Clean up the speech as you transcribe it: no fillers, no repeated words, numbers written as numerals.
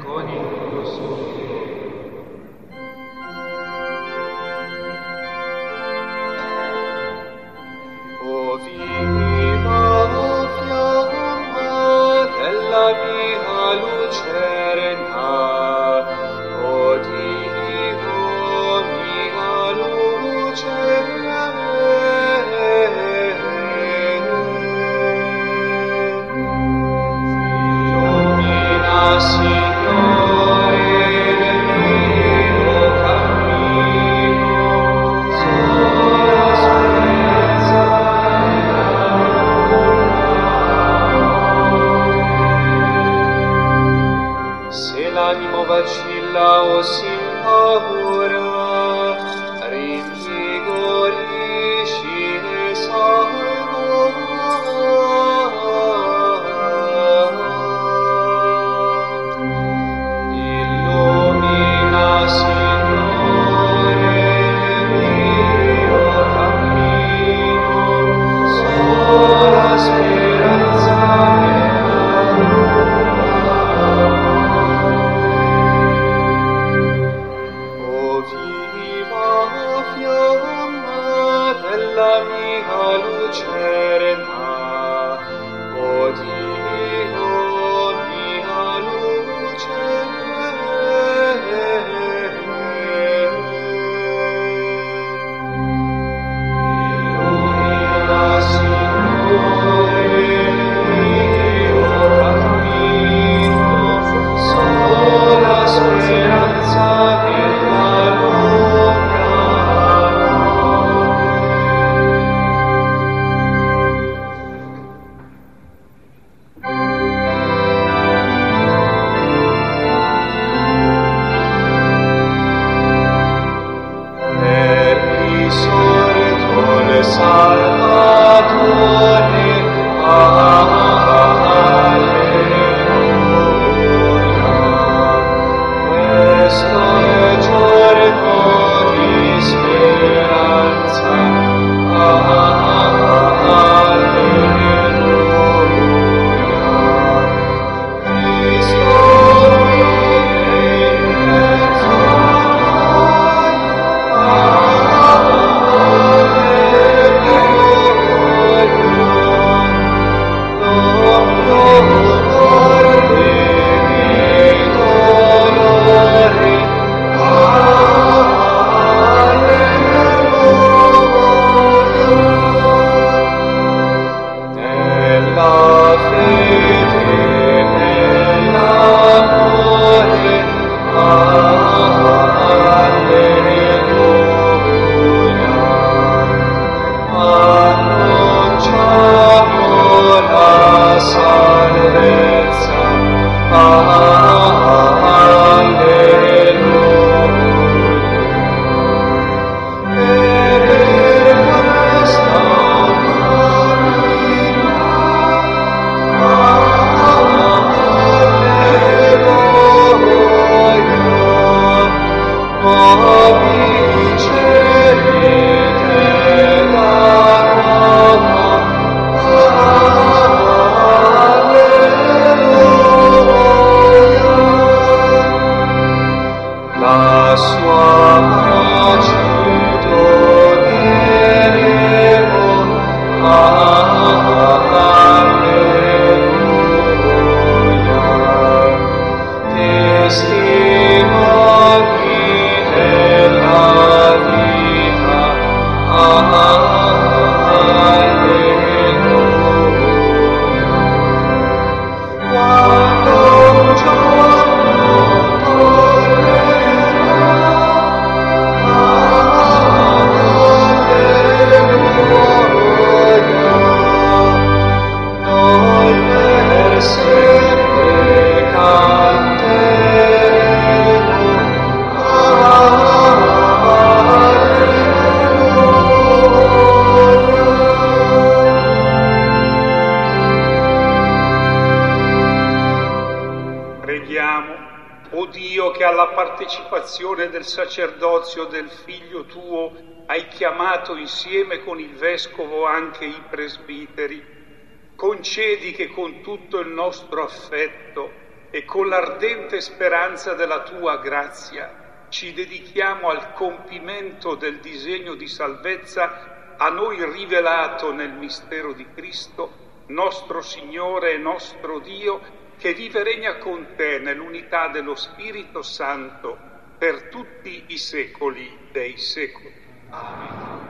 con il tuo Spirito. O viva fiamma della mia lucerna, o Dio mia luce, illumina, Signore, il mio cammino, sola speranza della. Se l'animo vacilla o si impaura, rinvigorisci e salva. Illumina, Signore, il mio cammino, sola speranza O viva fiamma della mia lucerna, o Dio mia luce, illumina, Signore, il mio cammino, sola speranza della lunga per risorto il Salvatore, alleluia. Questo è giorno di speranza, alleluia. Cristo vive in mezzo a noi, nella fede, nell'amore, alleluia. Annunciamo la salvezza, alleluia. Per questa alleluia. Nuovi cieli della nuova, alleluia. La sua pace doneremo, alleluia. Testimoni della vita, alleluia. Quando un giorno tornerà, noi per sempre canteremo, Preghiamo, o Dio, che alla partecipazione del sacerdozio del Figlio tuo hai chiamato insieme con il Vescovo anche i presbiteri, concedi che con tutto il nostro affetto e con l'ardente speranza della tua grazia ci dedichiamo al compimento del disegno di salvezza a noi rivelato nel mistero di Cristo, nostro Signore e nostro Dio, che vive e regna con te nell'unità dello Spirito Santo per tutti i secoli dei secoli. Amen.